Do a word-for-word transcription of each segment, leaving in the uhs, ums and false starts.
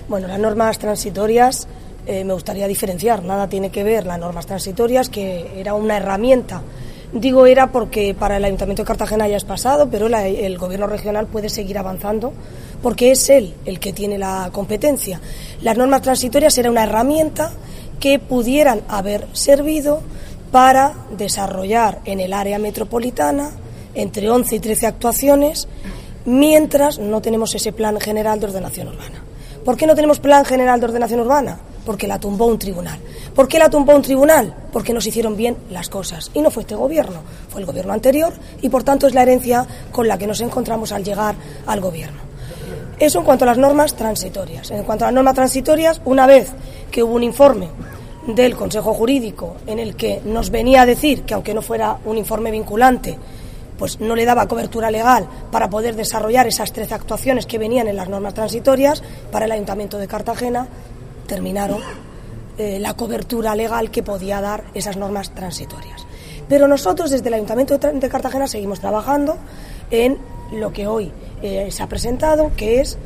Bueno, las normas transitorias eh, me gustaría diferenciar, nada tiene que ver las normas transitorias, que era una herramienta. Digo era porque para el Ayuntamiento de Cartagena ya es pasado, pero la, el Gobierno regional puede seguir avanzando porque es él el que tiene la competencia. Las normas transitorias era una herramienta que pudieran haber servido para desarrollar en el área metropolitana entre once y trece actuaciones, mientras no tenemos ese plan general de ordenación urbana. ¿Por qué no tenemos plan general de ordenación urbana? Porque la tumbó un tribunal. ¿Por qué la tumbó un tribunal? Porque no se hicieron bien las cosas. Y no fue este gobierno, fue el gobierno anterior y por tanto es la herencia con la que nos encontramos al llegar al gobierno. Eso en cuanto a las normas transitorias. En cuanto a las normas transitorias, una vez que hubo un informe del Consejo Jurídico en el que nos venía a decir que aunque no fuera un informe vinculante, pues no le daba cobertura legal para poder desarrollar esas trece actuaciones que venían en las normas transitorias, para el Ayuntamiento de Cartagena terminaron eh, la cobertura legal que podía dar esas normas transitorias. Pero nosotros desde el Ayuntamiento de Cartagena seguimos trabajando en lo que hoy eh, se ha presentado, que es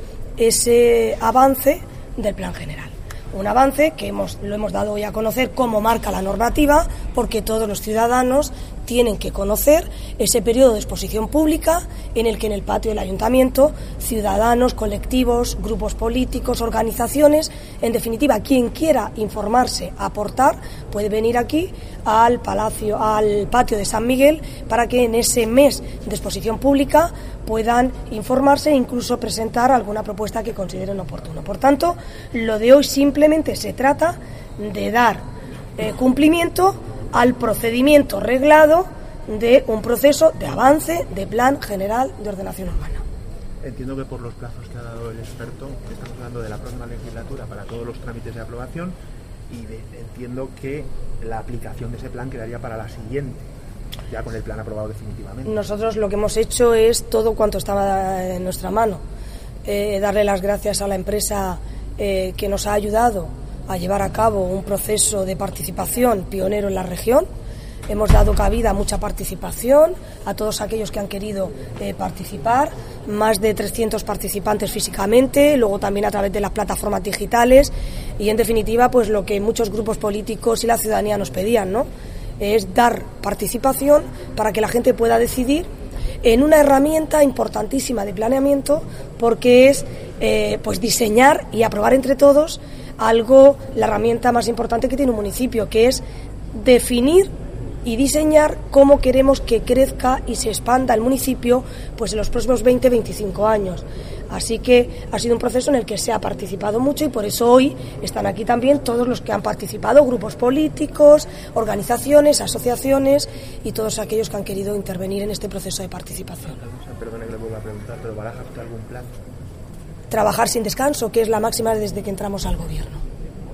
ese avance del Plan General. Un avance que hemos, lo hemos dado hoy a conocer como marca la normativa, porque todos los ciudadanos tienen que conocer ese periodo de exposición pública en el que en el patio del ayuntamiento ciudadanos, colectivos, grupos políticos, organizaciones, en definitiva quien quiera informarse, aportar, puede venir aquí al palacio, al patio de San Miguel, para que en ese mes de exposición pública puedan informarse e incluso presentar alguna propuesta que consideren oportuno. Por tanto, lo de hoy simplemente se trata de dar eh, cumplimiento al procedimiento reglado de un proceso de avance de Plan General de Ordenación Urbana. Entiendo que por los plazos que ha dado el experto, que estamos hablando de la próxima legislatura para todos los trámites de aprobación, y de, entiendo que la aplicación de ese plan quedaría para la siguiente, ya con el plan aprobado definitivamente. Nosotros lo que hemos hecho es todo cuanto estaba en nuestra mano. Eh, darle las gracias a la empresa eh, que nos ha ayudado a llevar a cabo un proceso de participación pionero en la región. Hemos dado cabida a mucha participación, a todos aquellos que han querido eh, participar, más de trescientos participantes físicamente, luego también a través de las plataformas digitales y, en definitiva, pues lo que muchos grupos políticos y la ciudadanía nos pedían, ¿no? Es dar participación para que la gente pueda decidir en una herramienta importantísima de planeamiento, porque es eh, pues diseñar y aprobar entre todos algo, la herramienta más importante que tiene un municipio, que es definir y diseñar cómo queremos que crezca y se expanda el municipio pues en los próximos veinte a veinticinco años. Así que ha sido un proceso en el que se ha participado mucho y por eso hoy están aquí también todos los que han participado, grupos políticos, organizaciones, asociaciones y todos aquellos que han querido intervenir en este proceso de participación. Perdone que le vuelva a preguntar, pero ¿baraja usted algún plan? Trabajar sin descanso, que es la máxima desde que entramos al gobierno.